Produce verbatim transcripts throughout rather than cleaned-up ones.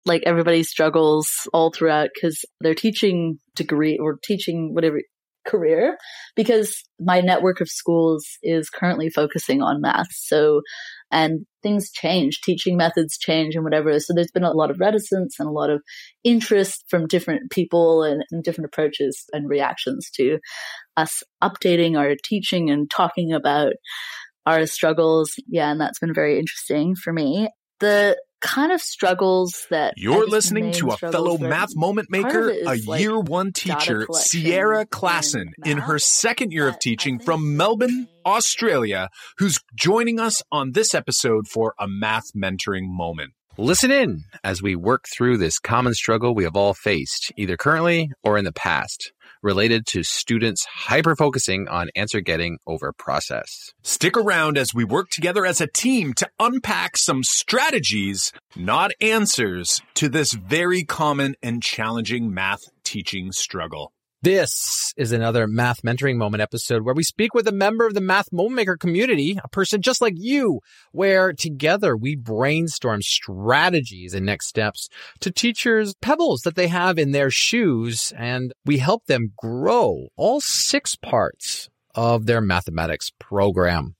like everybody struggles all throughout because they're teaching degree or teaching whatever career, because my network of schools is currently focusing on math. So, and things change, teaching methods change and whatever. So there's been a lot of reticence and a lot of interest from different people and, and different approaches and reactions to us updating our teaching and talking about our struggles. Yeah, and that's been very interesting for me. The kind of struggles that you're listening to a fellow math moment maker, a like year one teacher, Sierra Klassen, in her second year of teaching from Melbourne, Australia, who's joining us on this episode for a math mentoring moment. Listen in as we work through this common struggle we have all faced, either currently or in the past, related to students hyper-focusing on answer getting over process. Stick around as we work together as a team to unpack some strategies, not answers, to this very common and challenging math teaching struggle. This is another Math Mentoring Moment episode where we speak with a member of the Math Moment Maker community, a person just like you, where together we brainstorm strategies and next steps to teachers' pebbles that they have in their shoes, and we help them grow all six parts of their mathematics program.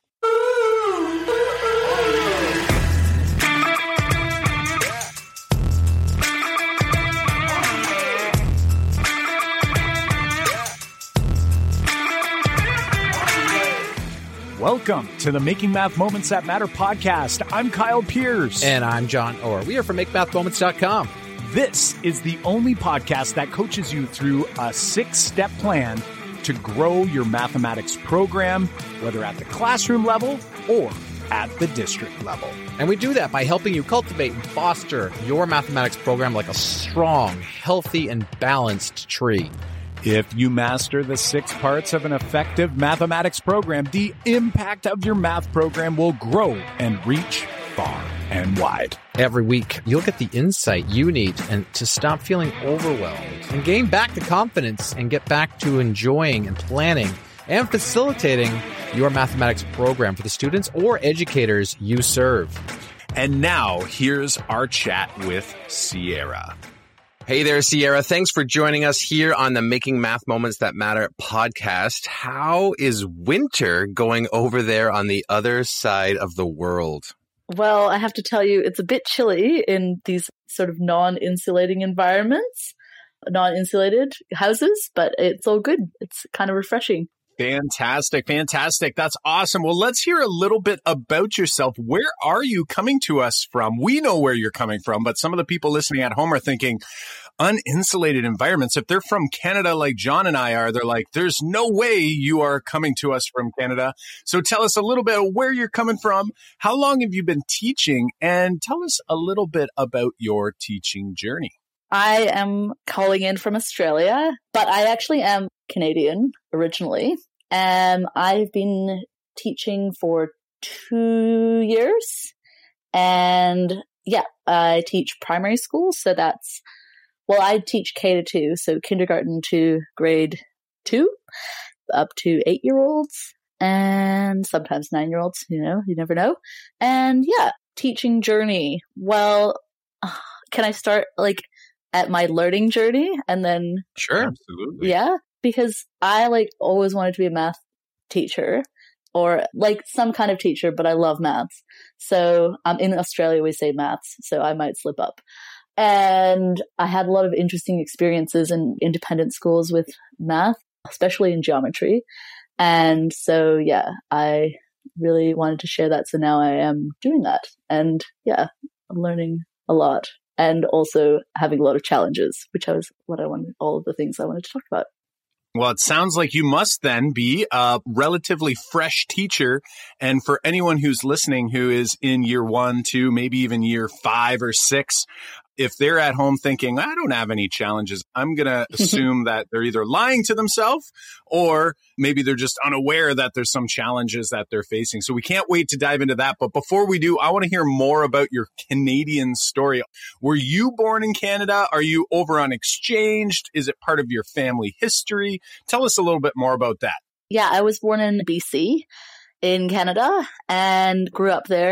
Welcome to the Making Math Moments That Matter podcast. I'm Kyle Pierce. And I'm John Orr. We are from make math moments dot com. This is the only podcast that coaches you through a six-step plan to grow your mathematics program, whether at the classroom level or at the district level. And we do that by helping you cultivate and foster your mathematics program like a strong, healthy, and balanced tree. If you master the six parts of an effective mathematics program, the impact of your math program will grow and reach far and wide. Every week, you'll get the insight you need and to stop feeling overwhelmed and gain back the confidence and get back to enjoying and planning and facilitating your mathematics program for the students or educators you serve. And now, here's our chat with Sierra. Hey there, Sierra. Thanks for joining us here on the Making Math Moments That Matter podcast. How is winter going over there on the other side of the world? Well, I have to tell you, it's a bit chilly in these sort of non-insulating environments, non-insulated houses, but it's all good. It's kind of refreshing. Fantastic. Fantastic. That's awesome. Well, let's hear a little bit about yourself. Where are you coming to us from? We know where you're coming from, but some of the people listening at home are thinking uninsulated environments. If they're from Canada like John and I are, they're like, there's no way you are coming to us from Canada. So tell us a little bit of where you're coming from. How long have you been teaching? And tell us a little bit about your teaching journey. I am calling in from Australia, but I actually am Canadian originally. And I've been teaching for two years. And yeah, I teach primary school. So that's, well, I teach K to two. So kindergarten to grade two, up to eight-year-olds and sometimes nine-year-olds, you know, you never know. And yeah, teaching journey. Well, can I start like at my learning journey and then? Sure. Absolutely. Yeah. Because I like always wanted to be a math teacher or like some kind of teacher, but I love maths. So um, in Australia, we say maths, so I might slip up. And I had a lot of interesting experiences in independent schools with math, especially in geometry. And so, yeah, I really wanted to share that. So now I am doing that. And yeah, I'm learning a lot and also having a lot of challenges, which was what I wanted, all of the things I wanted to talk about. Well, it sounds like you must then be a relatively fresh teacher. And for anyone who's listening who is in year one, two, maybe even year five or six, if they're at home thinking, I don't have any challenges, I'm going to assume that they're either lying to themselves or maybe they're just unaware that there's some challenges that they're facing. So we can't wait to dive into that. But before we do, I want to hear more about your Canadian story. Were you born in Canada? Are you over on exchange? Is it part of your family history? Tell us a little bit more about that. Yeah, I was born in B C in Canada and grew up there.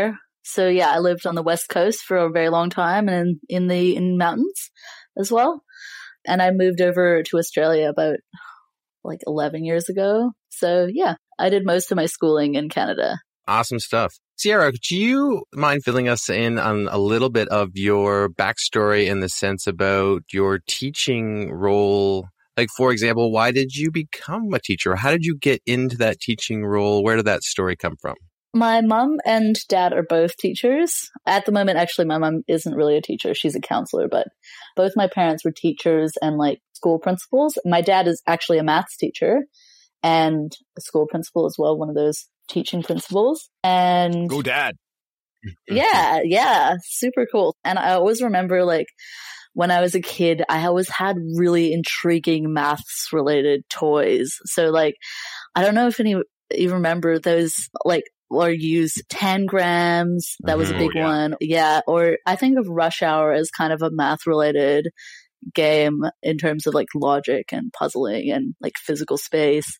So yeah, I lived on the West Coast for a very long time and in, in the in mountains as well. And I moved over to Australia about like eleven years ago. So yeah, I did most of my schooling in Canada. Awesome stuff. Sierra, do you mind filling us in on a little bit of your backstory in the sense about your teaching role? Like, for example, why did you become a teacher? How did you get into that teaching role? Where did that story come from? My mom and dad are both teachers. At the moment, actually, my mom isn't really a teacher. She's a counselor, but both my parents were teachers and like school principals. My dad is actually a maths teacher and a school principal as well, one of those teaching principals. And go dad. yeah, yeah, super cool. And I always remember like when I was a kid, I always had really intriguing maths related toys. So like, I don't know if any you remember those like or use tangrams. That was a big oh, yeah. one. Yeah. Or I think of Rush Hour as kind of a math related game in terms of like logic and puzzling and like physical space.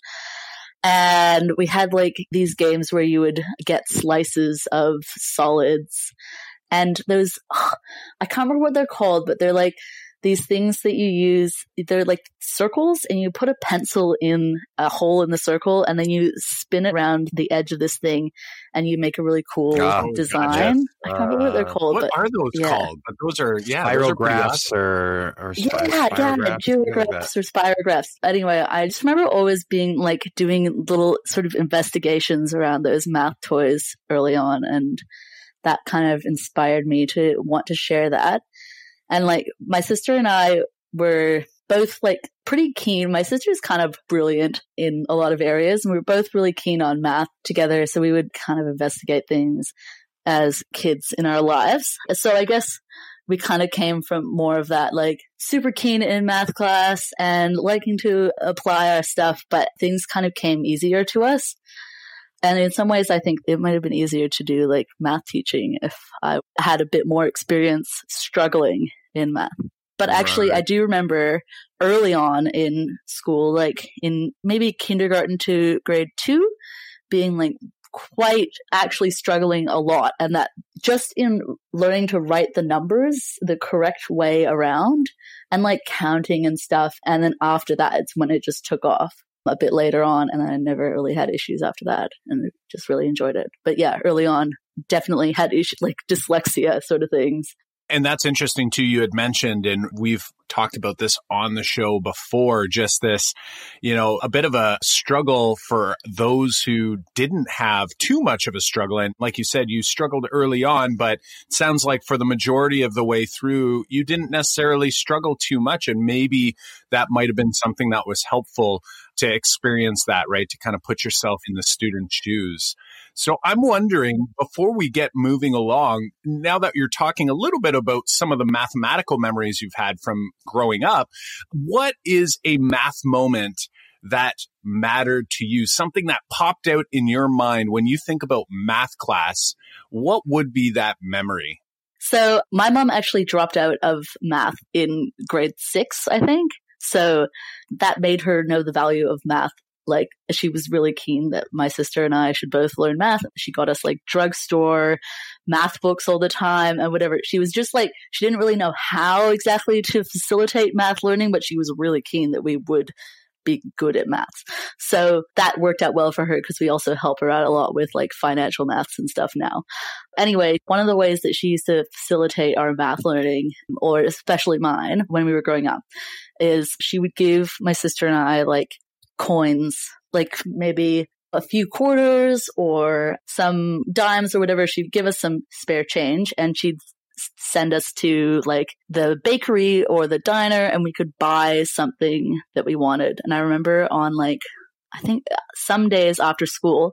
And we had like these games where you would get slices of solids and those, oh, I can't remember what they're called, but they're like these things that you use. They're like circles and you put a pencil in a hole in the circle and then you spin it around the edge of this thing and you make a really cool oh, design. Gotcha. I can't remember what they're called. What but, are those yeah. called? But those are, yeah. Spiralgraphs or, or spy, yeah, yeah, geographs or spirographs. Anyway, I just remember always being like doing little sort of investigations around those math toys early on. And that kind of inspired me to want to share that. And like my sister and I were both like pretty keen. My sister's kind of brilliant in a lot of areas and we were both really keen on math together. So we would kind of investigate things as kids in our lives. So I guess we kind of came from more of that, like super keen in math class and liking to apply our stuff, but things kind of came easier to us. And in some ways, I think it might have been easier to do like math teaching if I had a bit more experience struggling in math. But actually, right. I do remember early on in school, like in maybe kindergarten to grade two, being like quite actually struggling a lot. And that just in learning to write the numbers the correct way around and like counting and stuff. And then after that, it's when it just took off a bit later on. And I never really had issues after that and just really enjoyed it. But yeah, early on, definitely had issues like dyslexia sort of things. And that's interesting too. You had mentioned, and we've talked about this on the show before, just this, you know, a bit of a struggle for those who didn't have too much of a struggle. And like you said, you struggled early on, but it sounds like for the majority of the way through, you didn't necessarily struggle too much. And maybe that might have been something that was helpful to experience that, right? To kind of put yourself in the student's shoes. So I'm wondering, before we get moving along, now that you're talking a little bit about some of the mathematical memories you've had from growing up, what is a math moment that mattered to you? Something that popped out in your mind when you think about math class, what would be that memory? So my mom actually dropped out of math in grade six, I think. So that made her know the value of math. Like she was really keen that my sister and I should both learn math. She got us like drugstore math books all the time and whatever. She was just like, she didn't really know how exactly to facilitate math learning, but she was really keen that we would be good at maths. So that worked out well for her because we also help her out a lot with like financial maths and stuff now. Anyway, one of the ways that she used to facilitate our math learning, or especially mine when we were growing up, is she would give my sister and I like coins, like maybe a few quarters or some dimes or whatever. She'd give us some spare change and she'd send us to like the bakery or the diner and we could buy something that we wanted. And I remember on like, I think some days after school,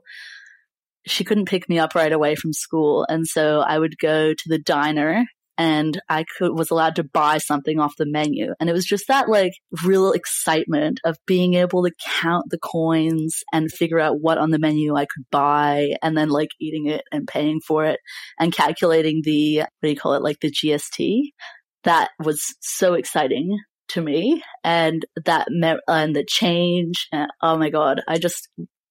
she couldn't pick me up right away from school. And so I would go to the diner and I could, was allowed to buy something off the menu. And it was just that like real excitement of being able to count the coins and figure out what on the menu I could buy and then like eating it and paying for it and calculating the, what do you call it? Like the G S T. That was so exciting to me. And that, me- and the change. And, oh my God, I just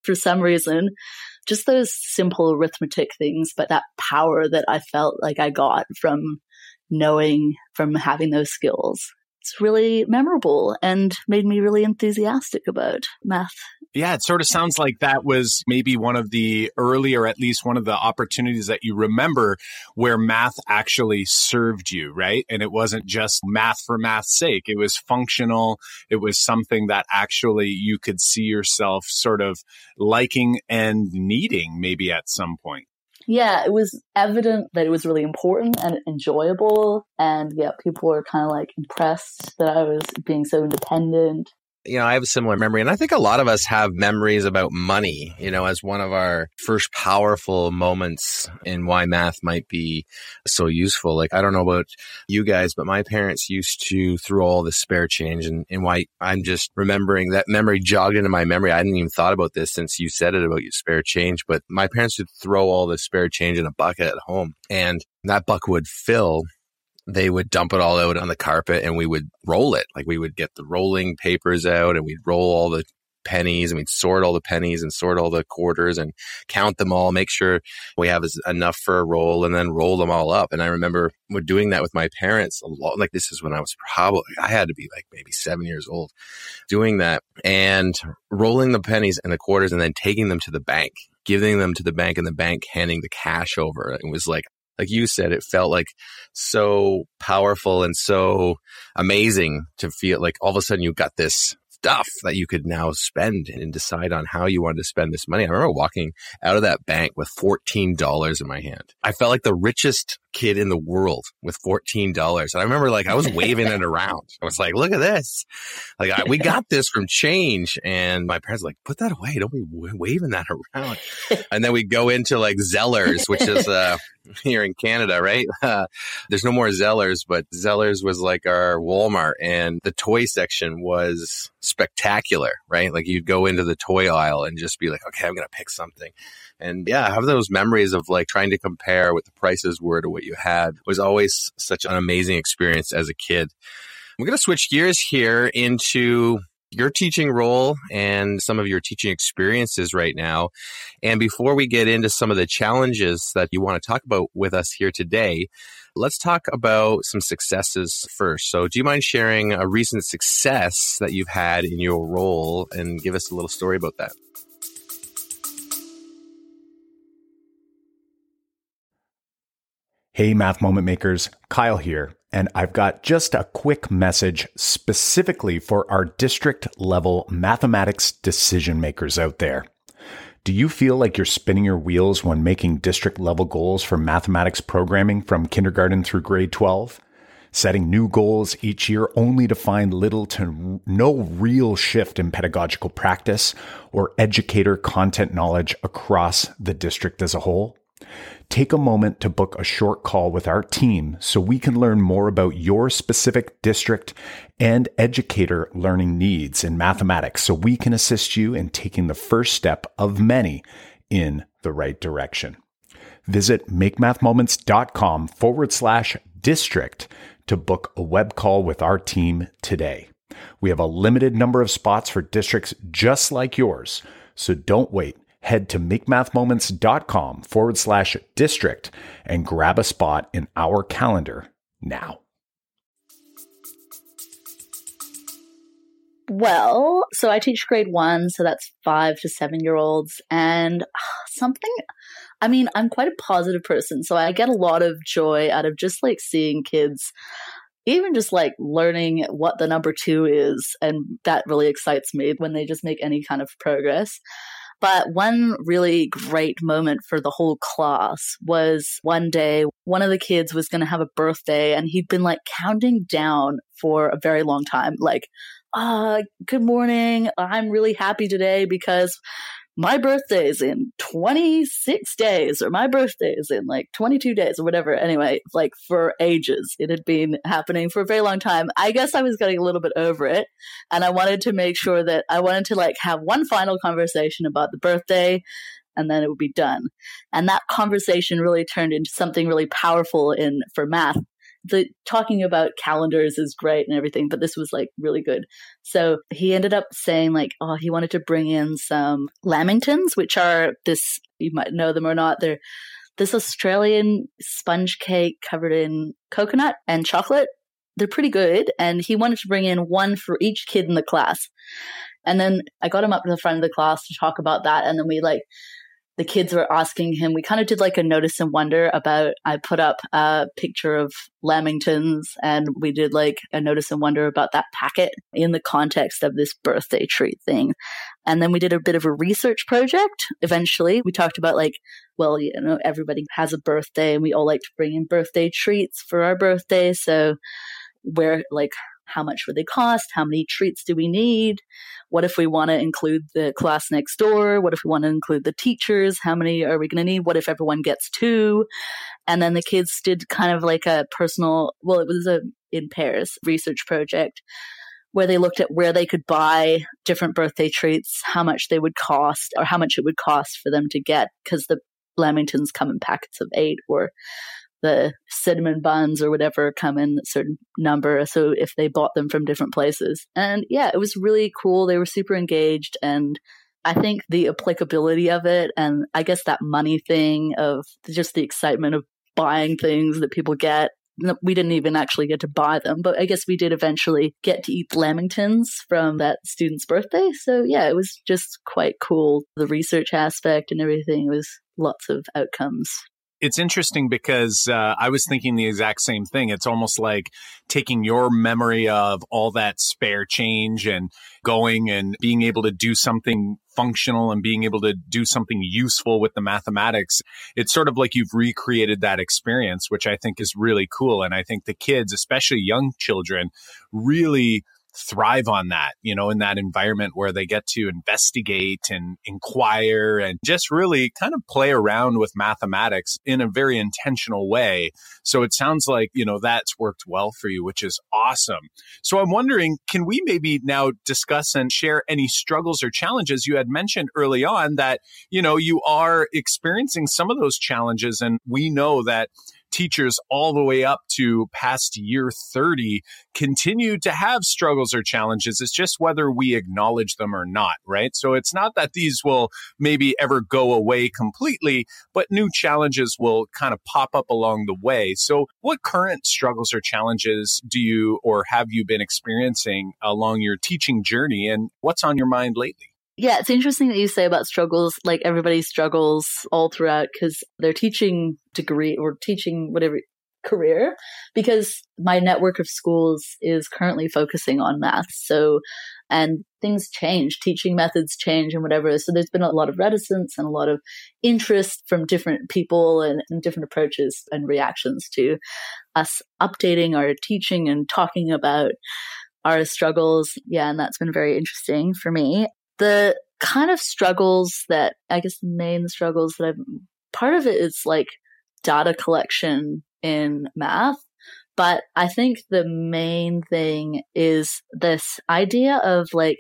for some reason. Just those simple arithmetic things, but that power that I felt like I got from knowing, from having those skills. It's really memorable and made me really enthusiastic about math. Yeah, it sort of sounds like that was maybe one of the early, or at least one of the opportunities that you remember where math actually served you, right? And it wasn't just math for math's sake. It was functional. It was something that actually you could see yourself sort of liking and needing maybe at some point. Yeah, it was evident that it was really important and enjoyable. And yeah, people were kind of like impressed that I was being so independent. You know, I have a similar memory, and I think a lot of us have memories about money, you know, as one of our first powerful moments in why math might be so useful. Like, I don't know about you guys, but my parents used to throw all the spare change, and, and why I'm just remembering that memory jogged into my memory. I hadn't even thought about this since you said it about your spare change, but my parents would throw all the spare change in a bucket at home, and that bucket would fill. They would dump it all out on the carpet and we would roll it. Like, we would get the rolling papers out and we'd roll all the pennies and we'd sort all the pennies and sort all the quarters and count them all, make sure we have enough for a roll, and then roll them all up. And I remember doing that with my parents a lot. Like, this is when I was probably, I had to be like maybe seven years old doing that, and rolling the pennies and the quarters and then taking them to the bank, giving them to the bank, and the bank handing the cash over. It was like, Like you said, it felt like so powerful and so amazing to feel like all of a sudden you got this stuff that you could now spend and decide on how you wanted to spend this money. I remember walking out of that bank with fourteen dollars in my hand. I felt like the richest kid in the world with fourteen dollars. And I remember like I was waving it around. I was like, look at this. Like, I, we got this from change. And my parents were like, put that away. Don't be waving that around. And then we go into like Zellers, which is uh, here in Canada, right? Uh, there's no more Zellers, but Zellers was like our Walmart, and the toy section was spectacular, right? Like, you'd go into the toy aisle and just be like, okay, I'm going to pick something. And yeah, I have those memories of like trying to compare what the prices were to what you had. It was always such an amazing experience as a kid. I'm going to switch gears here into your teaching role and some of your teaching experiences right now. And before we get into some of the challenges that you want to talk about with us here today, let's talk about some successes first. So do you mind sharing a recent success that you've had in your role and give us a little story about that? Hey, Math Moment Makers, Kyle here, and I've got just a quick message specifically for our district level mathematics decision makers out there. Do you feel like you're spinning your wheels when making district level goals for mathematics programming from kindergarten through grade twelve? Setting new goals each year only to find little to no real shift in pedagogical practice or educator content knowledge across the district as a whole? Take a moment to book a short call with our team so we can learn more about your specific district and educator learning needs in mathematics, so we can assist you in taking the first step of many in the right direction. Visit makemathmoments.com forward slash district to book a web call with our team today. We have a limited number of spots for districts just like yours, so don't wait. Head to makemathmoments.com forward slash district and grab a spot in our calendar now. Well, so I teach grade one, so that's five to seven year olds. And something, I mean, I'm quite a positive person, so I get a lot of joy out of just like seeing kids, even just like learning what the number two is. And that really excites me when they just make any kind of progress. But one really great moment for the whole class was one day, one of the kids was going to have a birthday, and he'd been like counting down for a very long time. Like, ah, uh, good morning. I'm really happy today because my birthday is in twenty-six days, or my birthday is in like twenty-two days or whatever. Anyway, like for ages, it had been happening for a very long time. I guess I was getting a little bit over it, and I wanted to make sure that I wanted to like have one final conversation about the birthday, and then it would be done. And that conversation really turned into something really powerful in for math. the talking about calendars is great and everything, but this was like really good. So he ended up saying like, oh, he wanted to bring in some lamingtons, which are this, you might know them or not. They're this Australian sponge cake covered in coconut and chocolate. They're pretty good. And he wanted to bring in one for each kid in the class. And then I got him up to the front of the class to talk about that. And then we like, the kids were asking him, we kind of did like a notice and wonder about, I put up a picture of lamingtons and we did like a notice and wonder about that packet in the context of this birthday treat thing. And then we did a bit of a research project. Eventually we talked about like, well, you know, everybody has a birthday and we all like to bring in birthday treats for our birthday. So where like, how much would they cost? How many treats do we need? What if we want to include the class next door? What if we want to include the teachers? How many are we going to need? What if everyone gets two? And then the kids did kind of like a personal, well, it was a in pairs research project where they looked at where they could buy different birthday treats, how much they would cost or how much it would cost for them to get, because the lamingtons come in packets of eight, or the cinnamon buns or whatever come in a certain number. So if they bought them from different places. And yeah, it was really cool. They were super engaged. And I think the applicability of it, and I guess that money thing of just the excitement of buying things that people get. We didn't even actually get to buy them, but I guess we did eventually get to eat lamingtons from that student's birthday. So yeah, it was just quite cool. The research aspect and everything was lots of outcomes. It's interesting because uh, I was thinking the exact same thing. It's almost like taking your memory of all that spare change and going and being able to do something functional and being able to do something useful with the mathematics. It's sort of like you've recreated that experience, which I think is really cool. And I think the kids, especially young children, really thrive on that, you know, in that environment where they get to investigate and inquire and just really kind of play around with mathematics in a very intentional way. So it sounds like, you know, that's worked well for you, which is awesome. So I'm wondering, can we maybe now discuss and share any struggles or challenges? You had mentioned early on that, you know, you are experiencing some of those challenges, and we know that teachers all the way up to past year thirty continue to have struggles or challenges. It's just whether we acknowledge them or not, right? So it's not that these will maybe ever go away completely, but new challenges will kind of pop up along the way. So what current struggles or challenges do you or have you been experiencing along your teaching journey, and what's on your mind lately? Yeah, it's interesting that you say about struggles, like everybody struggles all throughout because their teaching degree or teaching whatever career, because my network of schools is currently focusing on math. So, and things change, teaching methods change and whatever. So there's been a lot of reticence and a lot of interest from different people and, and different approaches and reactions to us updating our teaching and talking about our struggles. Yeah, and that's been very interesting for me. The kind of struggles that, I guess the main struggles that I've, part of it is like data collection in math. But I think the main thing is this idea of like,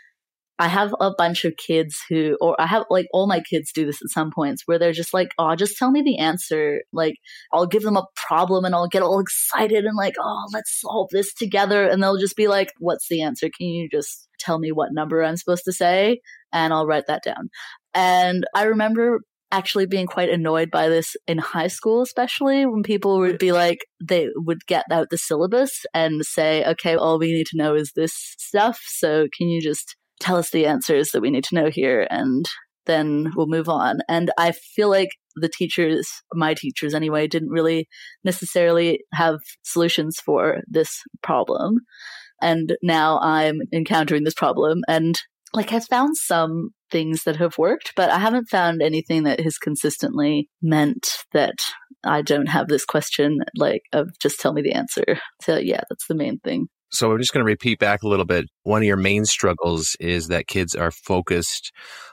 I have a bunch of kids who, or I have like all my kids do this at some points where they're just like, oh, just tell me the answer. Like I'll give them a problem and I'll get all excited and like, oh, let's solve this together. And they'll just be like, what's the answer? Can you just tell me what number I'm supposed to say? And I'll write that down. And I remember actually being quite annoyed by this in high school, especially when people would be like, they would get out the syllabus and say, okay, all we need to know is this stuff. So can you just tell us the answers that we need to know here, and then we'll move on. And I feel like the teachers, my teachers anyway, didn't really necessarily have solutions for this problem. And now I'm encountering this problem, and like I've found some things that have worked, but I haven't found anything that has consistently meant that I don't have this question, like of just tell me the answer. So yeah, that's the main thing. So I'm just going to repeat back a little bit. one of your main struggles is that kids are focused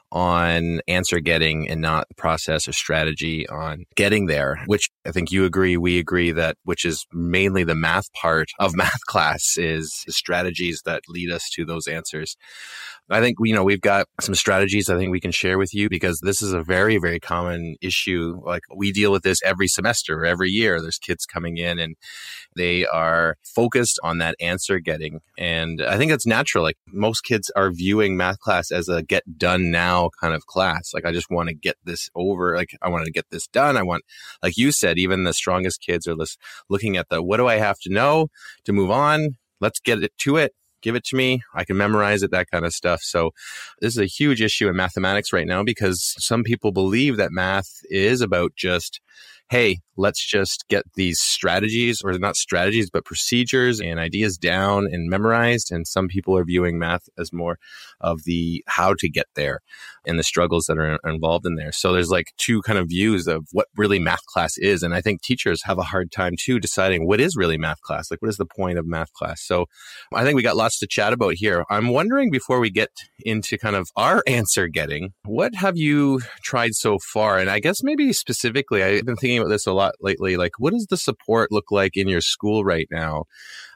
on answer getting and not the process or strategy on getting there, which I think you agree, we agree that, which is mainly the math part of math class, is the strategies that lead us to those answers. I think, you know, we've got some strategies I think we can share with you, because this is a very, very common issue. Like, we deal with this every semester, every year. There's kids coming in and they are focused on that answer getting. And I think it's natural. Like, most kids are viewing math class as a get done now kind of class. Like, I just want to get this over. Like, I want to get this done. I want, like you said, even the strongest kids are looking at the, what do I have to know to move on? Let's get it to it. Give it to me. I can memorize it, that kind of stuff. So this is a huge issue in mathematics right now, because some people believe that math is about just, hey, let's just get these strategies, or not strategies, but procedures and ideas down and memorized. And some people are viewing math as more of the how to get there and the struggles that are involved in there. So there's like two kind of views of what really math class is. And I think teachers have a hard time too deciding what is really math class. Like, what is the point of math class? So I think we got lots to chat about here. I'm wondering, before we get into kind of our answer getting, what have you tried so far? And I guess maybe specifically, I've been thinking about this a lot lately. Like, what does the support look like in your school right now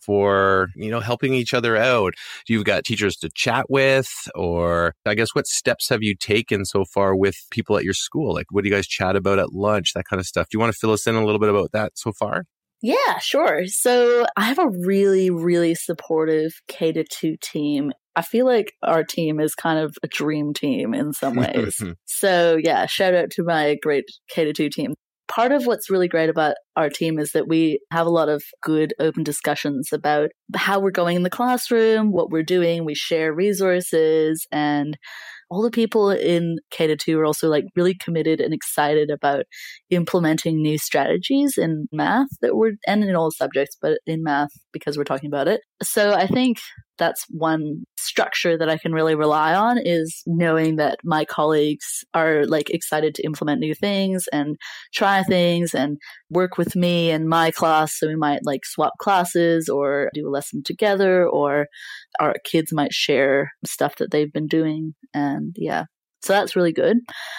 for, you know, helping each other out? You've got teachers to chat with, or I guess what steps have you taken so far with people at your school? Like, what do you guys chat about at lunch, that kind of stuff? Do you want to fill us in a little bit about that so far? Yeah, sure. So I have a really, really supportive K to two team. I feel like our team is kind of a dream team in some ways. So yeah, shout out to my great K to two team. Part of what's really great about our team is that we have a lot of good open discussions about how we're going in the classroom, what we're doing. We share resources, and all the people in K to two are also like really committed and excited about implementing new strategies in math that we're, and in all subjects, but in math because we're talking about it. So I think that's one structure that I can really rely on, is knowing that my colleagues are like excited to implement new things and try things and work with me and my class. So we might like swap classes or do a lesson together, or our kids might share stuff that they've been doing. And yeah, so that's really good.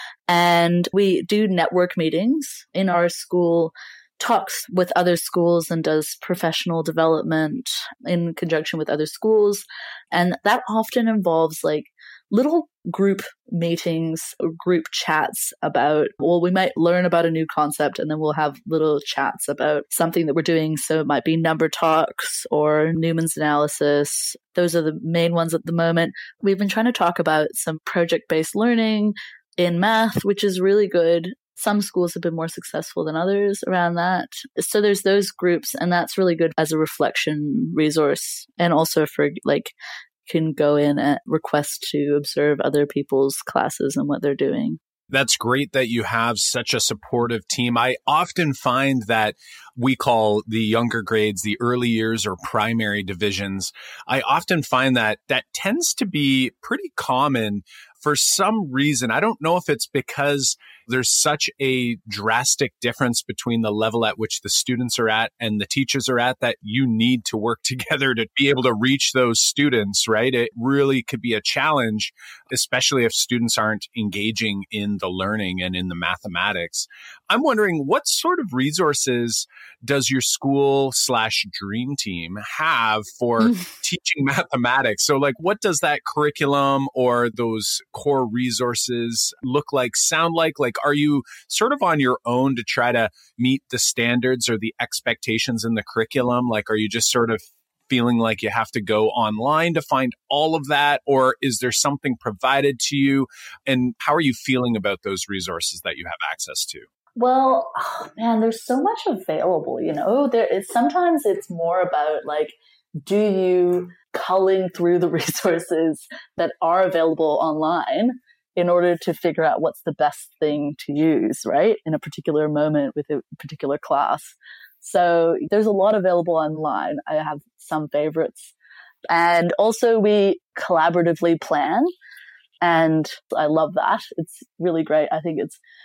And we do network meetings in our school, talks with other schools and does professional development in conjunction with other schools. And that often involves like little group meetings or group chats about, well, we might learn about a new concept and then we'll have little chats about something that we're doing. So it might be number talks or Newman's analysis. Those are the main ones at the moment. We've been trying to talk about some project-based learning in math, which is really good. Some schools have been more successful than others around that. So there's those groups, and that's really good as a reflection resource. And also for like, can go in and request to observe other people's classes and what they're doing. That's great that you have such a supportive team. I often find that we call the younger grades the early years or primary divisions. I often find that that tends to be pretty common for some reason. I don't know if it's because there's such a drastic difference between the level at which the students are at and the teachers are at, that you need to work together to be able to reach those students, right? It really could be a challenge, especially if students aren't engaging in the learning and in the mathematics. I'm wondering, what sort of resources does your school slash dream team have for teaching mathematics? So like, what does that curriculum or those core resources look like, sound like? Like, are you sort of on your own to try to meet the standards or the expectations in the curriculum? Like, are you just sort of feeling like you have to go online to find all of that? Or is there something provided to you? And how are you feeling about those resources that you have access to? Well, oh, man, there's so much available, you know, there is, sometimes it's more about like, do you culling through the resources that are available online in order to figure out what's the best thing to use, right? In a particular moment with a particular class. So there's a lot available online. I have some favorites. And also we collaboratively plan. And I love that. It's really great. I think it's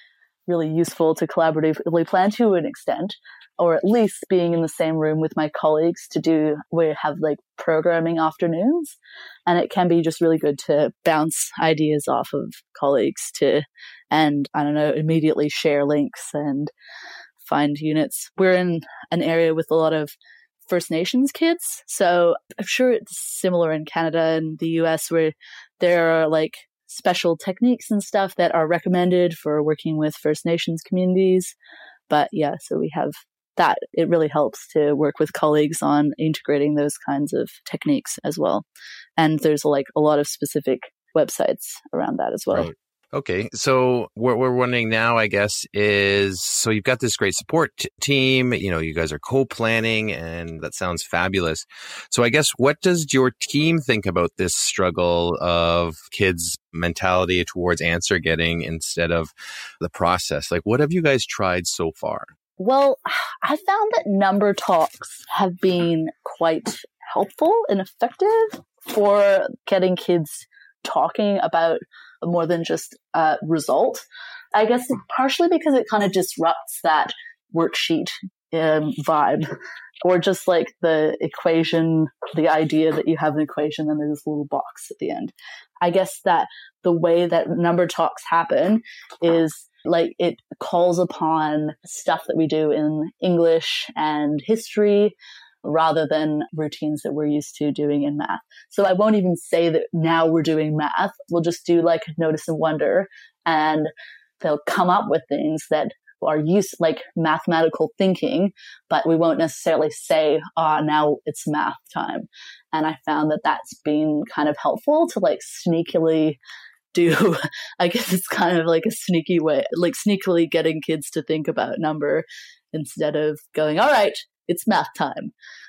really useful to collaboratively plan to an extent, or at least being in the same room with my colleagues to do, we have like programming afternoons. And it can be just really good to bounce ideas off of colleagues to, and I don't know, immediately share links and find units. We're in an area with a lot of First Nations kids. So I'm sure it's similar in Canada and the U S where there are like special techniques and stuff that are recommended for working with First Nations communities. But yeah, so we have that. It really helps to work with colleagues on integrating those kinds of techniques as well. And there's like a lot of specific websites around that as well. Right. Okay. So what we're wondering now, I guess, is, so you've got this great support t- team, you know, you guys are co-planning, and that sounds fabulous. So I guess, what does your team think about this struggle of kids' mentality towards answer getting instead of the process? Like, what have you guys tried so far? Well, I found that number talks have been quite helpful and effective for getting kids talking about more than just a result. I guess partially because it kind of disrupts that worksheet um, vibe, or just like the equation, the idea that you have an equation and there's this little box at the end. I guess that the way that number talks happen is like it calls upon stuff that we do in English and history rather than routines that we're used to doing in math. So I won't even say that now we're doing math. We'll just do like notice and wonder, and they'll come up with things that are used, like mathematical thinking, but we won't necessarily say, ah, oh, now it's math time. And I found that that's been kind of helpful to like sneakily do, I guess it's kind of like a sneaky way, like sneakily getting kids to think about number instead of going, all right, it's math time.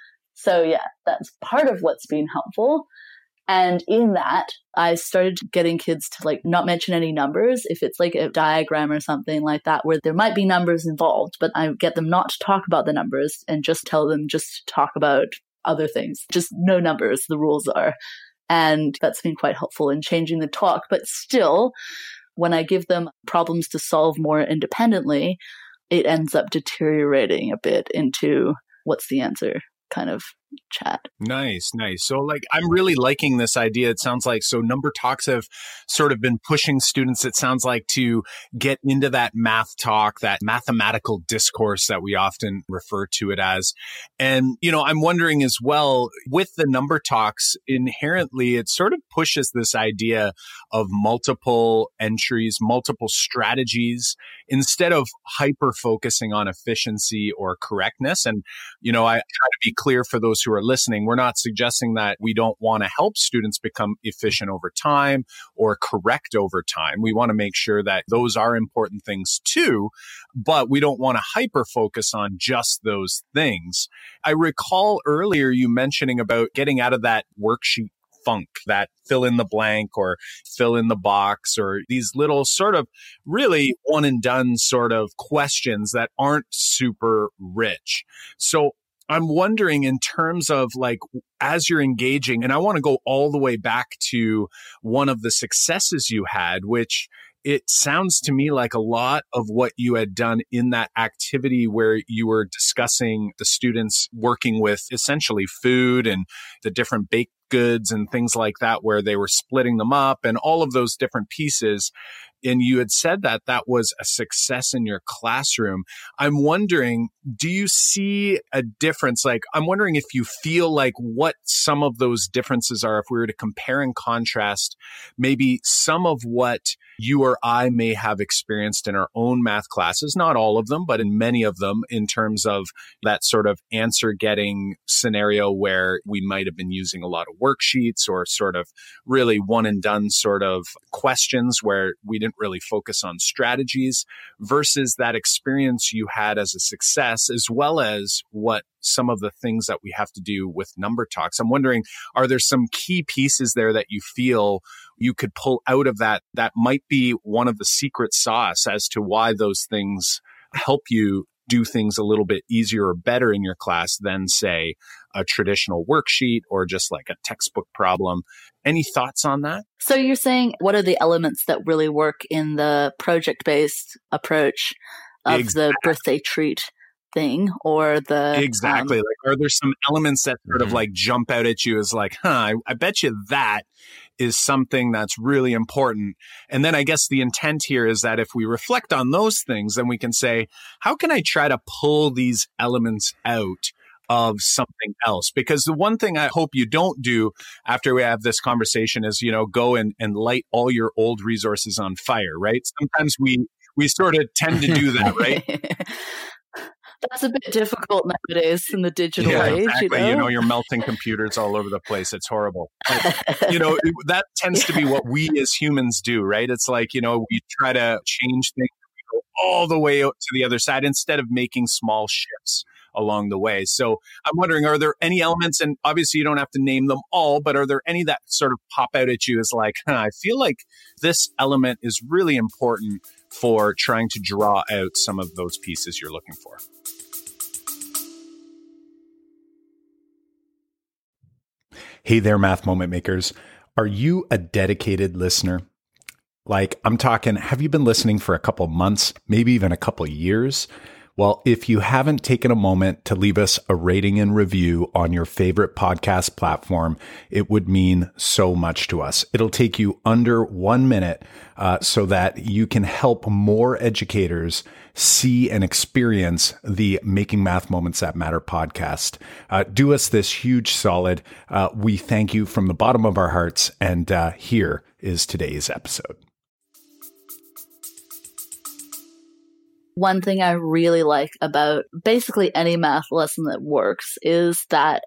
So yeah, that's part of what's been helpful. And in that, I started getting kids to like not mention any numbers. If it's like a diagram or something like that, where there might be numbers involved, but I get them not to talk about the numbers and just tell them just to talk about other things. Just no numbers, the rules are. And that's been quite helpful in changing the talk. But still, when I give them problems to solve more independently, it ends up deteriorating a bit into what's the answer kind of chat. Nice, nice. So like, I'm really liking this idea. It sounds like, so number talks have sort of been pushing students, it sounds like, to get into that math talk, that mathematical discourse that we often refer to it as. And, you know, I'm wondering as well, with the number talks, inherently, it sort of pushes this idea of multiple entries, multiple strategies, instead of hyper focusing on efficiency or correctness. And, you know, I try to be clear for those who are listening, we're not suggesting that we don't want to help students become efficient over time or correct over time. We want to make sure that those are important things too, but we don't want to hyper focus on just those things. I recall earlier you mentioning about getting out of that worksheet funk, that fill in the blank or fill in the box, or these little sort of really one and done sort of questions that aren't super rich. So I'm wondering, in terms of like, as you're engaging, and I want to go all the way back to one of the successes you had, which it sounds to me like a lot of what you had done in that activity where you were discussing the students working with essentially food and the different baked goods and things like that, where they were splitting them up and all of those different pieces. And you had said that that was a success in your classroom. I'm wondering, do you see a difference? Like, I'm wondering if you feel like what some of those differences are, if we were to compare and contrast maybe some of what you or I may have experienced in our own math classes, not all of them, but in many of them, in terms of that sort of answer getting scenario where we might have been using a lot of worksheets or sort of really one and done sort of questions where we didn't really focus on strategies, versus that experience you had as a success, as well as what some of the things that we have to do with number talks. I'm wondering, are there some key pieces there that you feel you could pull out of that that might be one of the secret sauce as to why those things help you do things a little bit easier or better in your class than, say, a traditional worksheet or just like a textbook problem. Any thoughts on that? So you're saying, what are the elements that really work in the project-based approach of exactly. the birthday treat thing, or the exactly um, like, are there some elements that sort mm-hmm. of like jump out at you as like, huh, I, I bet you that is something that's really important. And then I guess the intent here is that if we reflect on those things, then we can say, how can I try to pull these elements out of something else? Because the one thing I hope you don't do after we have this conversation is, you know, go and, and light all your old resources on fire, right? Sometimes we we sort of tend to do that, right? That's a bit difficult nowadays in the digital yeah, age. Exactly. You know? you know, you're melting computers all over the place. It's horrible. But, you know, that tends to be what we as humans do, right? It's like, you know, we try to change things, we go all the way out to the other side instead of making small shifts along the way. So I'm wondering, are there any elements, and obviously you don't have to name them all, but are there any that sort of pop out at you as like, huh, I feel like this element is really important for trying to draw out some of those pieces you're looking for? Hey there, Math Moment Makers. Are you a dedicated listener? Like, I'm talking, have you been listening for a couple months, maybe even a couple years? Well, if you haven't taken a moment to leave us a rating and review on your favorite podcast platform, it would mean so much to us. It'll take you under one minute uh, so that you can help more educators see and experience the Making Math Moments That Matter podcast. Uh, do us this huge solid. Uh, we thank you from the bottom of our hearts. And uh, here is today's episode. One thing I really like about basically any math lesson that works is that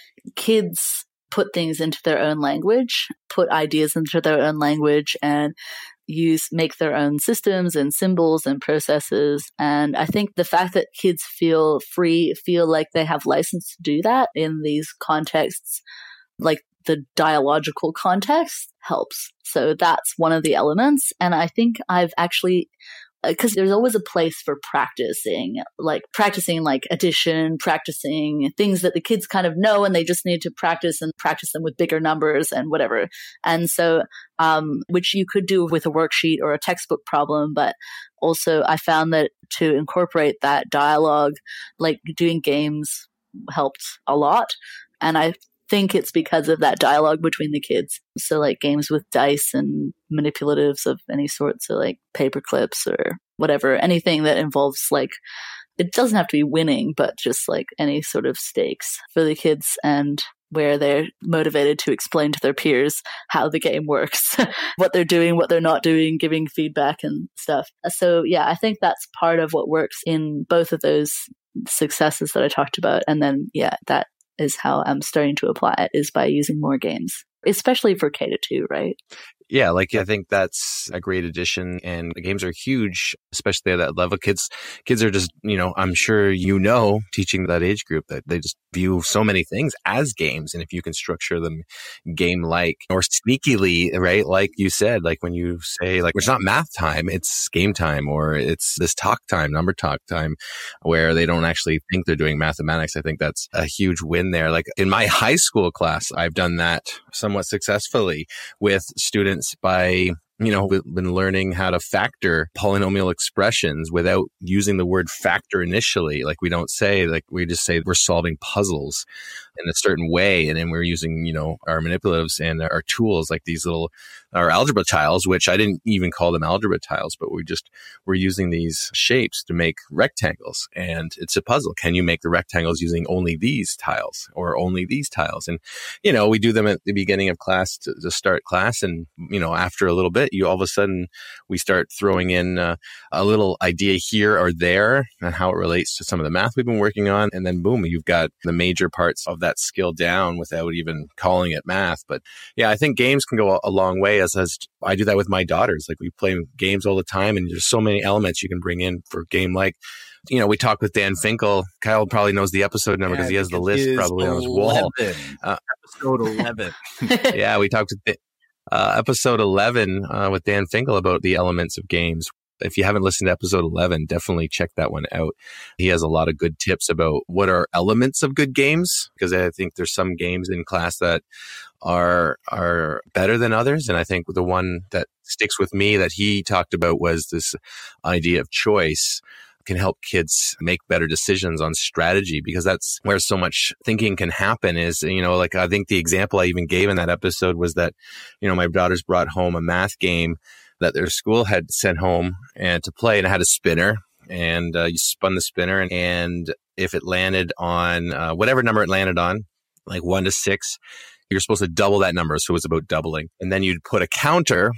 kids put things into their own language, put ideas into their own language, and use make their own systems and symbols and processes. And I think the fact that kids feel free, feel like they have license to do that in these contexts, like the dialogical context, helps. So that's one of the elements. And I think I've actually, because there's always a place for practicing, like practicing like addition, practicing things that the kids kind of know, and they just need to practice and practice them with bigger numbers and whatever. And so, um, which you could do with a worksheet or a textbook problem, but also I found that to incorporate that dialogue, like doing games helped a lot. And I think it's because of that dialogue between the kids. So like games with dice and manipulatives of any sort, so like paper clips or whatever, anything that involves like, it doesn't have to be winning, but just like any sort of stakes for the kids, and where they're motivated to explain to their peers how the game works, what they're doing, what they're not doing, giving feedback and stuff. So yeah, I think that's part of what works in both of those successes that I talked about. And then yeah, that is how I'm starting to apply it, is by using more games, especially for K to two, right? Yeah, like I think that's a great addition, and the games are huge, especially at that level. Kids, kids are just, you know, I'm sure you know, teaching that age group that they just view so many things as games, and if you can structure them game-like or sneakily, right? Like you said, like when you say, like, it's not math time, it's game time, or it's this talk time, number talk time, where they don't actually think they're doing mathematics. I think that's a huge win there. Like in my high school class, I've done that somewhat successfully with students by, you know, we've been learning how to factor polynomial expressions without using the word factor initially. Like we don't say, like we just say we're solving puzzles in a certain way. And then we're using, you know, our manipulatives and our tools, like these little, our algebra tiles, which I didn't even call them algebra tiles, but we just, we're using these shapes to make rectangles. And it's a puzzle. Can you make the rectangles using only these tiles or only these tiles? And, you know, we do them at the beginning of class to, to start class. And, you know, after a little bit, you all of a sudden, we start throwing in uh, a little idea here or there and how it relates to some of the math we've been working on. And then boom, you've got the major parts of that skill down without even calling it math. But yeah, I think games can go a, a long way, as, as I do that with my daughters. Like we play games all the time, and there's so many elements you can bring in for a game. Like, you know, we talked with Dan Finkel. Kyle probably knows the episode number because yeah, he has the list probably on his wall. Uh, episode eleven. Yeah, we talked with the, uh, episode eleven uh, with Dan Finkel about the elements of games. If you haven't listened to episode eleven, definitely check that one out. He has a lot of good tips about what are elements of good games, because I think there's some games in class that are are better than others. And I think the one that sticks with me that he talked about was this idea of choice can help kids make better decisions on strategy, because that's where so much thinking can happen is, you know, like I think the example I even gave in that episode was that, you know, my daughters brought home a math game that their school had sent home and to play, and it had a spinner, and uh, you spun the spinner, and, and if it landed on uh, whatever number it landed on, like one to six, you're supposed to double that number. So it was about doubling. And then you'd put a counter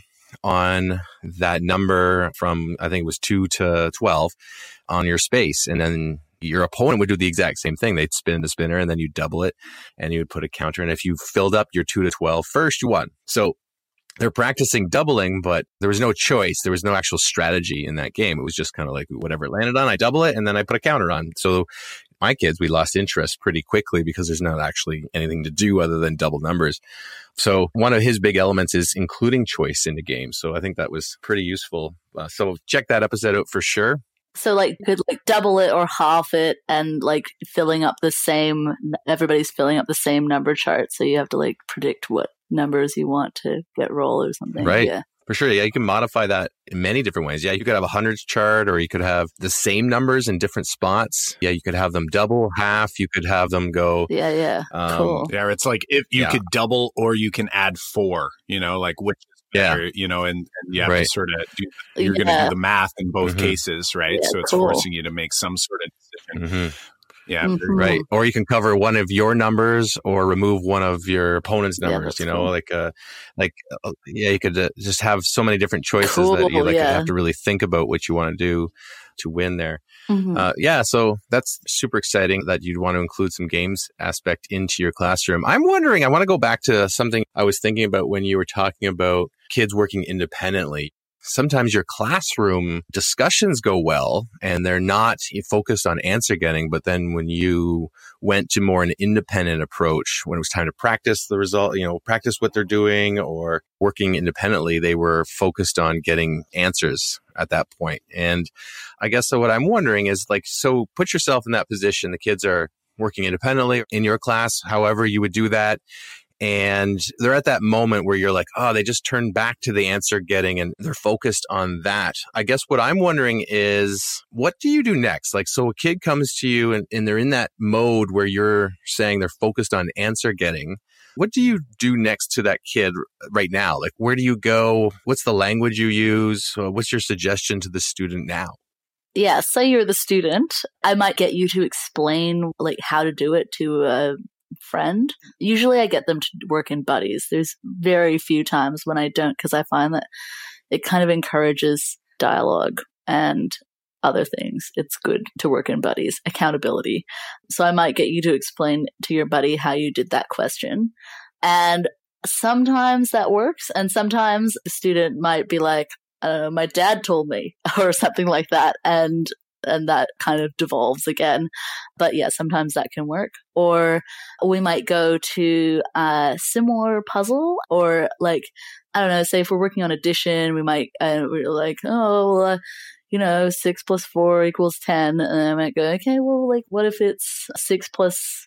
on that number from, I think it was two to twelve on your space. And then your opponent would do the exact same thing. They'd spin the spinner, and then you double it, and you would put a counter. And if you filled up your two to twelve first, you won. So they're practicing doubling, but there was no choice. There was no actual strategy in that game. It was just kind of like whatever it landed on, I double it, and then I put a counter on. So my kids, we lost interest pretty quickly because there's not actually anything to do other than double numbers. So one of his big elements is including choice in the game. So I think that was pretty useful. Uh, so check that episode out for sure. So like you could like double it or half it, and like filling up the same, everybody's filling up the same number chart. So you have to like predict what numbers you want to get roll or something. Right. Yeah. For sure. Yeah, you can modify that in many different ways. Yeah, you could have a hundreds chart, or you could have the same numbers in different spots. Yeah, you could have them double, half. You could have them go. Yeah, yeah. Um, cool. Yeah, it's like if you yeah. could double, or you can add four, you know, like which is better, yeah. you know, and, and you have right. to sort of do, you're yeah. going to do the math in both mm-hmm. cases, right? Yeah, so it's cool. forcing you to make some sort of decision. Mm-hmm. Yeah. Mm-hmm. Right. Or you can cover one of your numbers or remove one of your opponent's numbers, yeah, you know, cool. like, uh, like, uh, yeah, you could uh, just have so many different choices cool, that you like yeah. have to really think about what you want to do to win there. Mm-hmm. Uh, yeah. So that's super exciting that you'd want to include some games aspect into your classroom. I'm wondering, I want to go back to something I was thinking about when you were talking about kids working independently. Sometimes your classroom discussions go well and they're not focused on answer getting, but then when you went to more an independent approach, when it was time to practice the result, you know, practice what they're doing or working independently, they were focused on getting answers at that point. And I guess so what I'm wondering is like, so put yourself in that position. The kids are working independently in your class, however you would do that. And they're at that moment where you're like, oh, they just turned back to the answer getting and they're focused on that. I guess what I'm wondering is, what do you do next? Like, so a kid comes to you and, and they're in that mode where you're saying they're focused on answer getting. What do you do next to that kid right now? Like, where do you go? What's the language you use? What's your suggestion to the student now? Yeah, say you're the student. I might get you to explain like how to do it to a friend. Usually I get them to work in buddies. There's very few times when I don't, because I find that it kind of encourages dialogue and other things. It's good to work in buddies. Accountability. So I might get you to explain to your buddy how you did that question. And sometimes that works. And sometimes the student might be like, I don't know, my dad told me, or something like that. And and that kind of devolves again. But yeah, sometimes that can work. Or we might go to a similar puzzle, or like, I don't know, say if we're working on addition, we might, uh, we're like, oh, well, uh, you know, six plus four equals ten. And I might go, okay, well, like, what if it's six plus,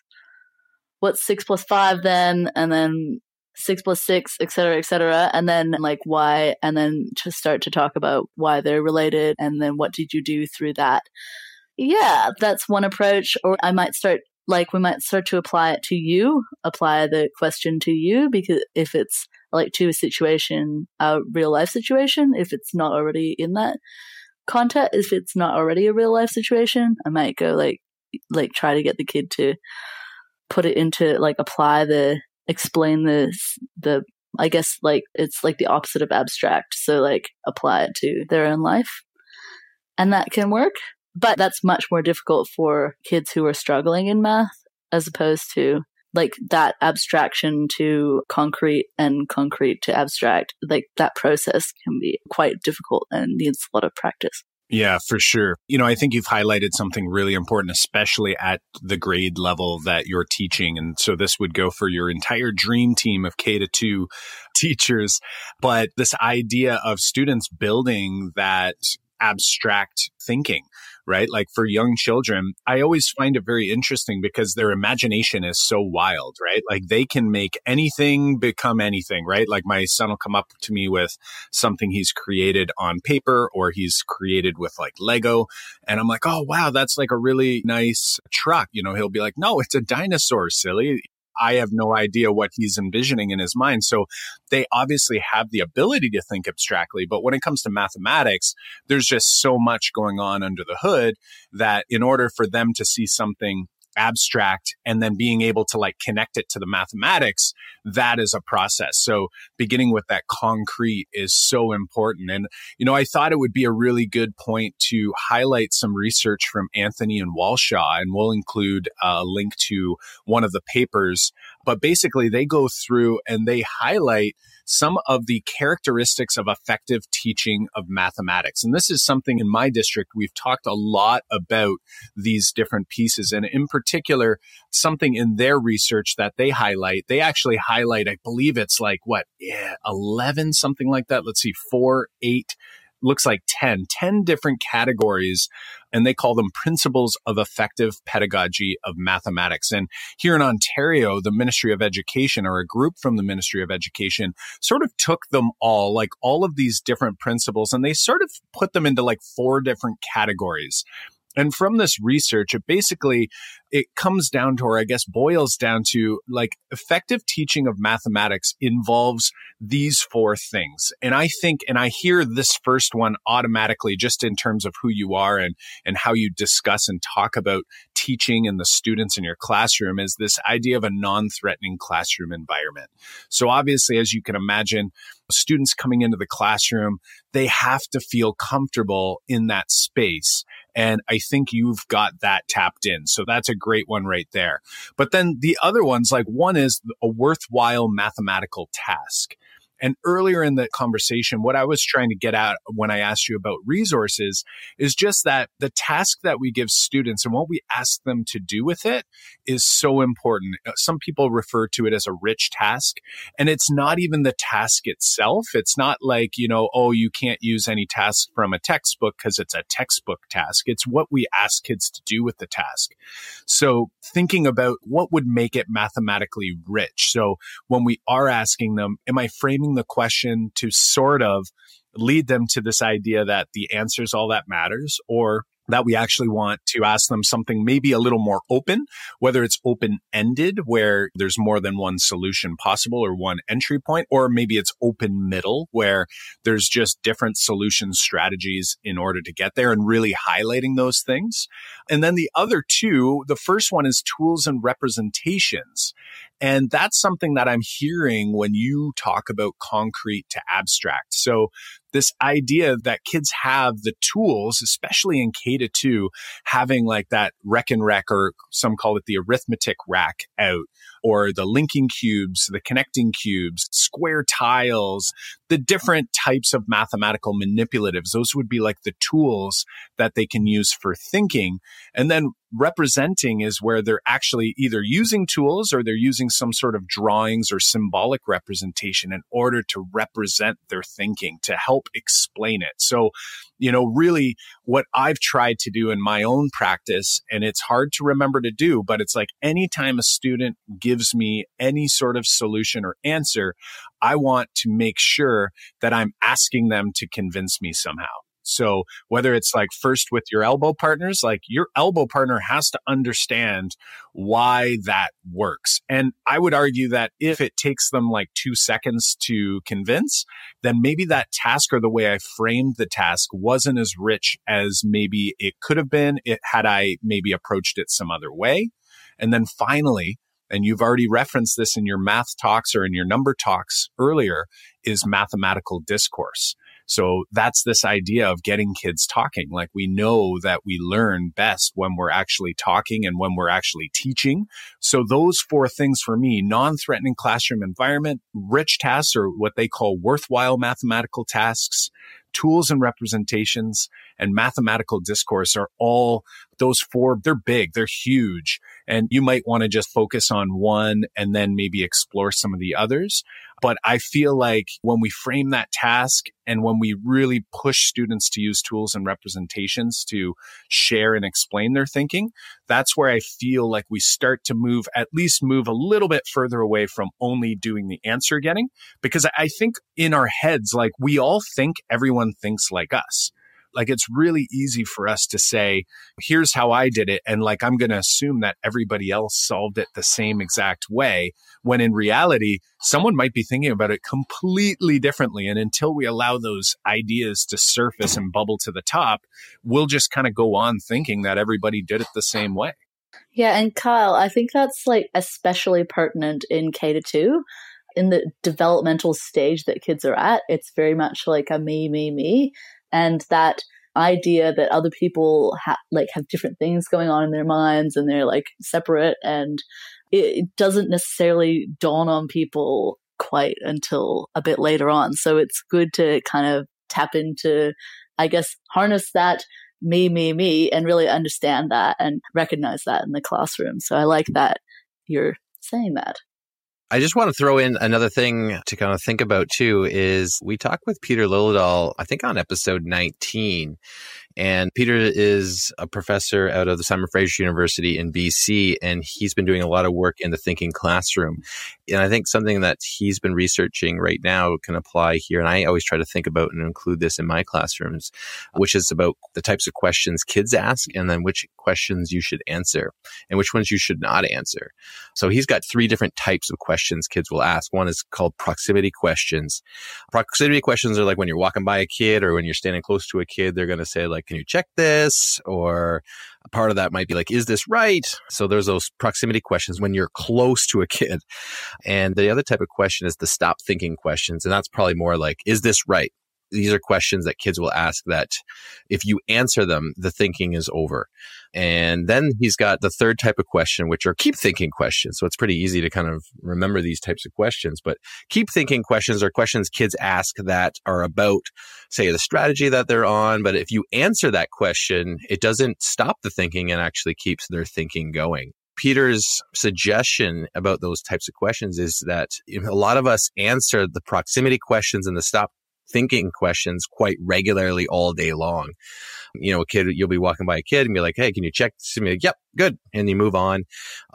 what's six plus five then? And then six plus six, et cetera, et cetera. And then like why, and then to start to talk about why they're related. And then what did you do through that? Yeah, that's one approach. Or I might start, like we might start to apply it to you, apply the question to you, because if it's like to a situation, a real life situation, if it's not already in that context, if it's not already a real life situation, I might go like, like try to get the kid to put it into like apply the, explain the, the, I guess like it's like the opposite of abstract. So like apply it to their own life, and that can work. But that's much more difficult for kids who are struggling in math, as opposed to like that abstraction to concrete and concrete to abstract. Like that process can be quite difficult and needs a lot of practice. Yeah, for sure. You know, I think you've highlighted something really important, especially at the grade level that you're teaching. And so this would go for your entire dream team of K to two teachers. But this idea of students building that abstract thinking, right? Like for young children, I always find it very interesting because their imagination is so wild, right? Like they can make anything become anything, right? Like my son will come up to me with something he's created on paper or he's created with like Lego. And I'm like, oh, wow, that's like a really nice truck. You know, he'll be like, no, it's a dinosaur, silly. I have no idea what he's envisioning in his mind. So they obviously have the ability to think abstractly. But when it comes to mathematics, there's just so much going on under the hood that in order for them to see something abstract and then being able to like connect it to the mathematics, that is a process. So beginning with that concrete is so important. And, you know, I thought it would be a really good point to highlight some research from Anthony and Walshaw, and we'll include a link to one of the papers. But basically they go through and they highlight some of the characteristics of effective teaching of mathematics. And this is something in my district, we've talked a lot about these different pieces. And in particular, something in their research that they highlight, they actually highlight, I believe it's like, what, yeah, eleven, something like that. Let's see, four, eight, looks like ten, ten different categories, and they call them principles of effective pedagogy of mathematics. And here in Ontario, the Ministry of Education, or a group from the Ministry of Education, sort of took them all, like all of these different principles, and they sort of put them into like four different categories. And from this research, it basically, it comes down to, or I guess boils down to, like effective teaching of mathematics involves these four things. And I think, and I hear this first one automatically just in terms of who you are and, and how you discuss and talk about teaching and the students in your classroom, is this idea of a non-threatening classroom environment. So obviously, as you can imagine, students coming into the classroom, they have to feel comfortable in that space. And I think you've got that tapped in. So that's a great one right there. But then the other ones, like one is a worthwhile mathematical task. And earlier in the conversation, what I was trying to get at when I asked you about resources is just that the task that we give students and what we ask them to do with it is so important. Some people refer to it as a rich task, and it's not even the task itself. It's not like, you know, oh, you can't use any task from a textbook because it's a textbook task. It's what we ask kids to do with the task. So thinking about what would make it mathematically rich. So when we are asking them, am I framing the question to sort of lead them to this idea that the answer is all that matters, or that we actually want to ask them something maybe a little more open, whether it's open-ended, where there's more than one solution possible or one entry point, or maybe it's open middle, where there's just different solution strategies in order to get there, and really highlighting those things. And then the other two, the first one is tools and representations. And that's something that I'm hearing when you talk about concrete to abstract. So this idea that kids have the tools, especially in K to two, having like that reckon rec, or some call it the arithmetic rack out, or the linking cubes, the connecting cubes, square tiles, the different types of mathematical manipulatives. Those would be like the tools that they can use for thinking. And then representing is where they're actually either using tools or they're using some sort of drawings or symbolic representation in order to represent their thinking, to help explain it. So, you know, really what I've tried to do in my own practice, and it's hard to remember to do, but it's like anytime a student gives me any sort of solution or answer, I want to make sure that I'm asking them to convince me somehow. So whether it's like first with your elbow partners, like your elbow partner has to understand why that works. And I would argue that if it takes them like two seconds to convince, then maybe that task or the way I framed the task wasn't as rich as maybe it could have been it had I maybe approached it some other way. And then finally, and you've already referenced this in your math talks or in your number talks earlier, is mathematical discourse. So that's this idea of getting kids talking. Like we know that we learn best when we're actually talking and when we're actually teaching. So those four things for me, non-threatening classroom environment, rich tasks, or what they call worthwhile mathematical tasks, tools and representations, and mathematical discourse are all those four. They're big, they're huge. And you might want to just focus on one and then maybe explore some of the others. But I feel like when we frame that task and when we really push students to use tools and representations to share and explain their thinking, that's where I feel like we start to move, at least move a little bit further away from only doing the answer getting. Because I think in our heads, like we all think everyone thinks like us. Like it's really easy for us to say, here's how I did it. And like, I'm going to assume that everybody else solved it the same exact way, when in reality, someone might be thinking about it completely differently. And until we allow those ideas to surface and bubble to the top, we'll just kind of go on thinking that everybody did it the same way. Yeah. And Kyle, I think that's like especially pertinent in K to two. In the developmental stage that kids are at, it's very much like a me, me, me. And that idea that other people ha- like have different things going on in their minds and they're like separate, and it, it doesn't necessarily dawn on people quite until a bit later on. So it's good to kind of tap into, I guess, harness that me, me, me, and really understand that and recognize that in the classroom. So I like that you're saying that. I just want to throw in another thing to kind of think about too, is we talked with Peter Liljedahl, I think on episode nineteen, and Peter is a professor out of the Simon Fraser University in B C, and he's been doing a lot of work in the thinking classroom. And I think something that he's been researching right now can apply here. And I always try to think about and include this in my classrooms, which is about the types of questions kids ask and then which questions you should answer and which ones you should not answer. So he's got three different types of questions kids will ask. One is called proximity questions. Proximity questions are like when you're walking by a kid or when you're standing close to a kid, they're going to say like, can you check this? Or a part of that might be like, is this right? So there's those proximity questions when you're close to a kid. And the other type of question is the stop thinking questions. And that's probably more like, is this right? These are questions that kids will ask that if you answer them, the thinking is over. And then he's got the third type of question, which are keep thinking questions. So it's pretty easy to kind of remember these types of questions. But keep thinking questions are questions kids ask that are about, say, the strategy that they're on. But if you answer that question, it doesn't stop the thinking and actually keeps their thinking going. Peter's suggestion about those types of questions is that a lot of us answer the proximity questions and the stop thinking questions quite regularly all day long. You know, a kid, you'll be walking by a kid and be like, hey, can you check this? And be like, yep, good. And you move on.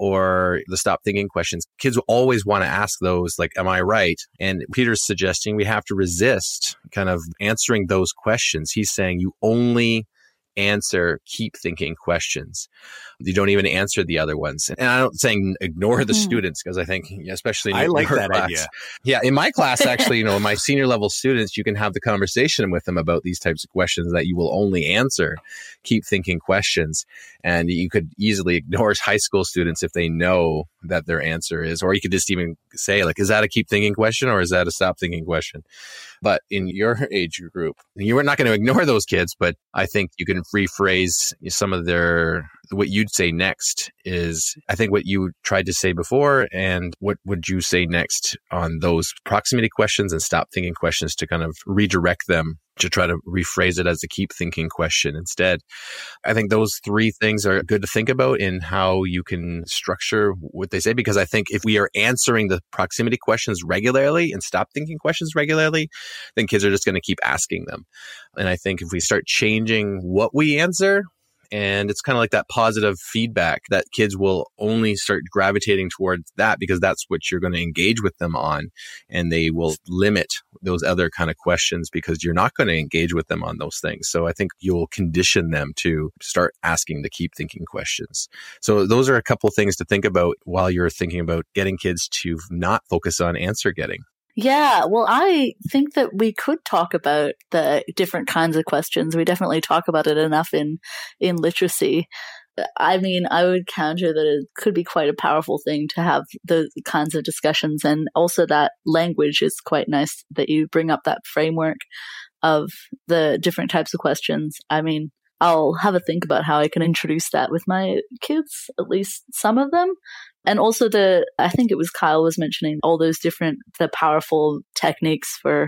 Or the stop thinking questions. Kids will always want to ask those, like, am I right? And Peter's suggesting we have to resist kind of answering those questions. He's saying you only answer keep thinking questions. You don't even answer the other ones. And I'm not saying ignore the mm. students, because I think, especially in I your like that class, idea. Yeah, in my class, actually, you know, my senior level students, you can have the conversation with them about these types of questions that you will only answer keep thinking questions. And you could easily ignore high school students if they know that their answer is, or you could just even say, like, is that a keep thinking question or is that a stop thinking question? But in your age group, you are not going to ignore those kids, but I think you can rephrase some of their, what you'd say next is, I think what you tried to say before, and what would you say next on those proximity questions and stop thinking questions to kind of redirect them to try to rephrase it as a keep thinking question instead. I think those three things are good to think about in how you can structure what they say, because I think if we are answering the proximity questions regularly and stop thinking questions regularly, then kids are just going to keep asking them. And I think if we start changing what we answer, and it's kind of like that positive feedback that kids will only start gravitating towards that because that's what you're going to engage with them on. And they will limit those other kind of questions because you're not going to engage with them on those things. So I think you'll condition them to start asking the keep thinking questions. So those are a couple of things to think about while you're thinking about getting kids to not focus on answer getting. Yeah, well, I think that we could talk about the different kinds of questions. We definitely talk about it enough in, in literacy. I mean, I would counter that it could be quite a powerful thing to have those kinds of discussions. And also that language is quite nice that you bring up that framework of the different types of questions. I mean, I'll have a think about how I can introduce that with my kids, at least some of them. And also the, I think it was Kyle was mentioning all those different, the powerful techniques for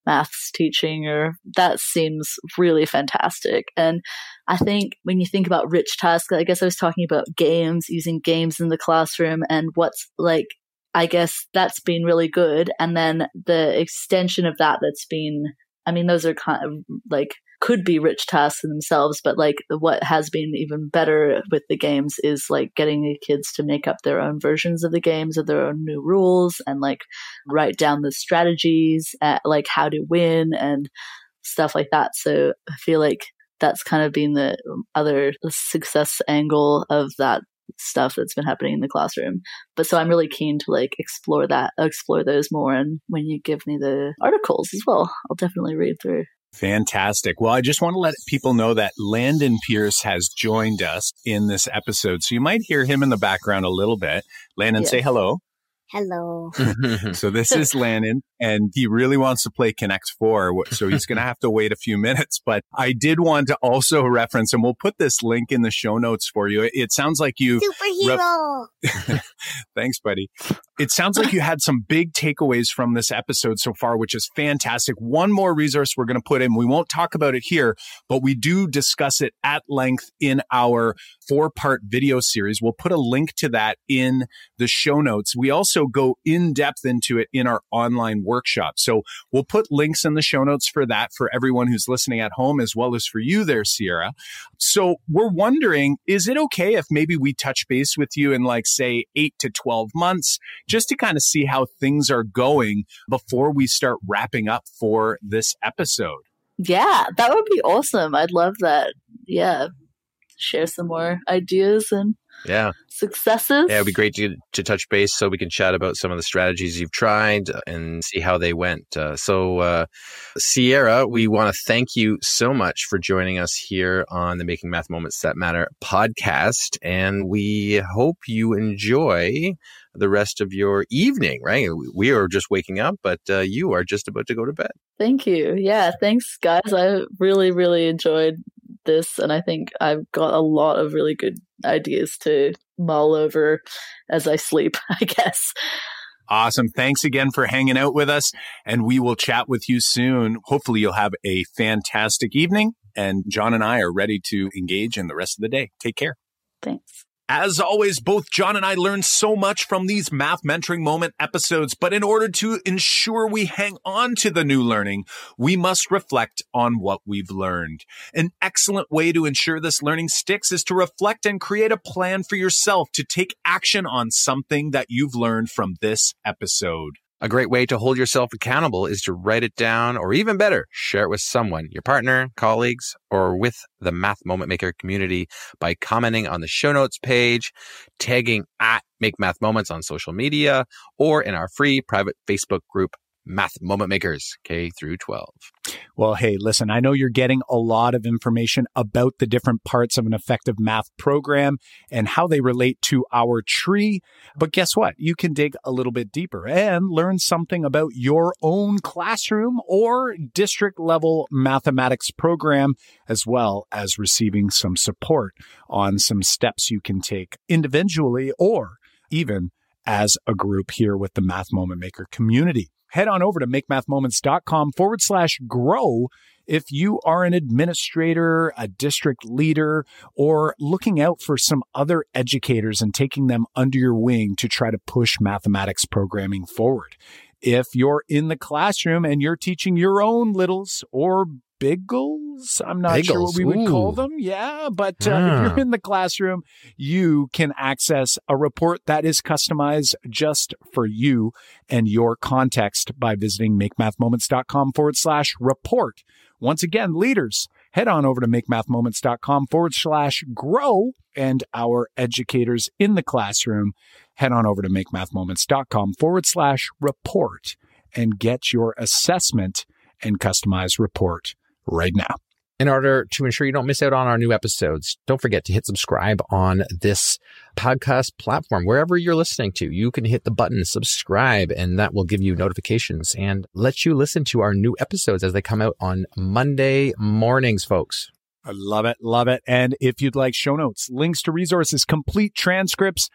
maths teaching, or that seems really fantastic. And I think when you think about rich tasks, I guess I was talking about games, using games in the classroom, and what's like, I guess that's been really good. And then the extension of that, that's been, I mean, those are kind of like, could be rich tasks in themselves, but like what has been even better with the games is like getting the kids to make up their own versions of the games, of their own new rules, and like write down the strategies, at, like how to win and stuff like that. So I feel like that's kind of been the other success angle of that stuff that's been happening in the classroom. But so I'm really keen to like explore that, explore those more. And when you give me the articles as well, I'll definitely read through. Fantastic. Well, I just want to let people know that Landon Pierce has joined us in this episode. So you might hear him in the background a little bit. Landon, yes. Say hello. Hello. So this is Landon, and he really wants to play Connect Four, so he's going to have to wait a few minutes. But I did want to also reference, and we'll put this link in the show notes for you. It sounds like you... Superhero! Re- Thanks, buddy. It sounds like you had some big takeaways from this episode so far, which is fantastic. One more resource we're going to put in. We won't talk about it here, but we do discuss it at length in our four-part video series. We'll put a link to that in the show notes. We also go in depth into it in our online workshop. So we'll put links in the show notes for that for everyone who's listening at home, as well as for you there, Sierra. So we're wondering, is it okay if maybe we touch base with you in like, say, eight to twelve months, just to kind of see how things are going before we start wrapping up for this episode? Yeah, that would be awesome. I'd love that. Yeah. Share some more ideas and yeah. successes. Yeah, it'd be great to, to touch base so we can chat about some of the strategies you've tried and see how they went. Uh, so, uh, Sierra, we want to thank you so much for joining us here on the Making Math Moments That Matter podcast. And we hope you enjoy the rest of your evening, right? We are just waking up, but uh, you are just about to go to bed. Thank you. Yeah, thanks, guys. I really, really enjoyed this, and I think I've got a lot of really good ideas to mull over as I sleep, I guess. Awesome. Thanks again for hanging out with us, and we will chat with you soon. Hopefully you'll have a fantastic evening, and John and I are ready to engage in the rest of the day. Take care. Thanks. As always, both John and I learned so much from these Math Mentoring Moment episodes, but in order to ensure we hang on to the new learning, we must reflect on what we've learned. An excellent way to ensure this learning sticks is to reflect and create a plan for yourself to take action on something that you've learned from this episode. A great way to hold yourself accountable is to write it down, or even better, share it with someone, your partner, colleagues, or with the Math Moment Maker community by commenting on the show notes page, tagging at Make Math Moments on social media, or in our free private Facebook group, Math Moment Makers, K through twelve. Well, hey, listen, I know you're getting a lot of information about the different parts of an effective math program and how they relate to our tree. But guess what? You can dig a little bit deeper and learn something about your own classroom or district level mathematics program, as well as receiving some support on some steps you can take individually or even as a group here with the Math Moment Maker community. Head on over to makemathmoments.com forward slash grow if you are an administrator, a district leader, or looking out for some other educators and taking them under your wing to try to push mathematics programming forward. If you're in the classroom and you're teaching your own littles or biggles, I'm not Biggles. sure what we would Ooh. call them. Yeah, but uh, Ah. if you're in the classroom, you can access a report that is customized just for you and your context by visiting makemathmoments.com forward slash report. Once again, leaders, head on over to makemathmoments.com forward slash grow, and our educators in the classroom, head on over to makemathmoments.com forward slash report and get your assessment and customized report right now. In order to ensure you don't miss out on our new episodes, don't forget to hit subscribe on this podcast platform. Wherever you're listening to, you can hit the button subscribe, and that will give you notifications and let you listen to our new episodes as they come out on Monday mornings, folks. I love it. Love it. And if you'd like show notes, links to resources, complete transcripts,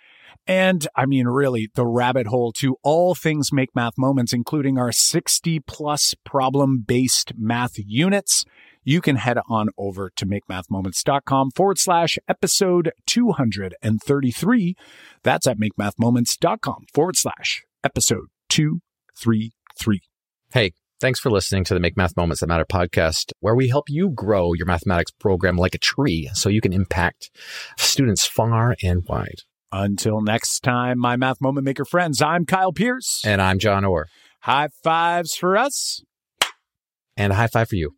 And I mean, really, the rabbit hole to all things Make Math Moments, including our sixty plus problem-based math units, you can head on over to makemathmoments.com forward slash episode 233. That's at makemathmoments.com forward slash episode 233. Hey, thanks for listening to the Make Math Moments That Matter podcast, where we help you grow your mathematics program like a tree so you can impact students far and wide. Until next time, my Math Moment Maker friends, I'm Kyle Pierce. And I'm John Orr. High fives for us. And a high five for you.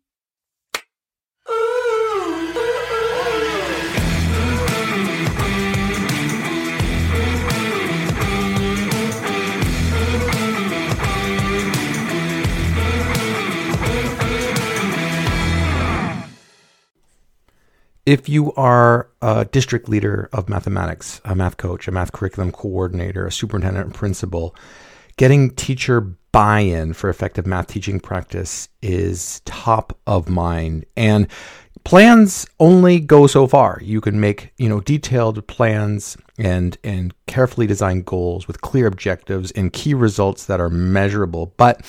If you are a district leader of mathematics, a math coach, a math curriculum coordinator, a superintendent and principal, getting teacher buy-in for effective math teaching practice is top of mind. And plans only go so far. You can make, you know, detailed plans and and carefully designed goals with clear objectives and key results that are measurable. But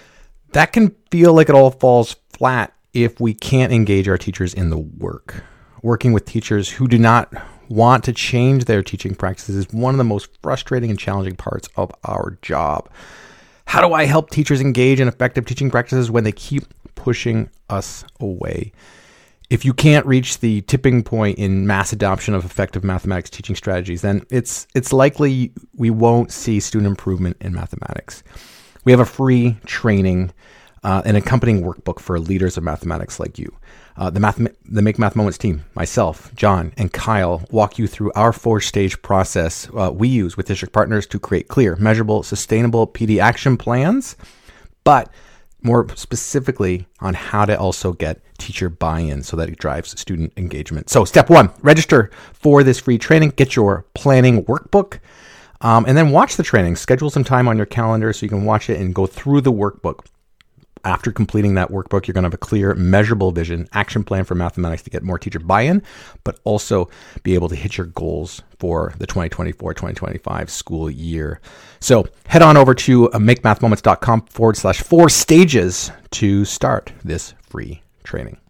that can feel like it all falls flat if we can't engage our teachers in the work. Working with teachers who do not want to change their teaching practices is one of the most frustrating and challenging parts of our job. How do I help teachers engage in effective teaching practices when they keep pushing us away? If you can't reach the tipping point in mass adoption of effective mathematics teaching strategies, then it's it's likely we won't see student improvement in mathematics. We have a free training, uh, an accompanying workbook for leaders of mathematics like you. Uh, the, math, the Make Math Moments team, myself, John, and Kyle walk you through our four-stage process uh, we use with district partners to create clear, measurable, sustainable P D action plans, but more specifically on how to also get teacher buy-in so that it drives student engagement. So step one, register for this free training, get your planning workbook, um, and then watch the training. Schedule some time on your calendar so you can watch it and go through the workbook. After completing that workbook, you're going to have a clear, measurable vision, action plan for mathematics to get more teacher buy-in, but also be able to hit your goals for the twenty twenty-four twenty twenty-five school year. So head on over to makemathmoments.com forward slash four stages to start this free training.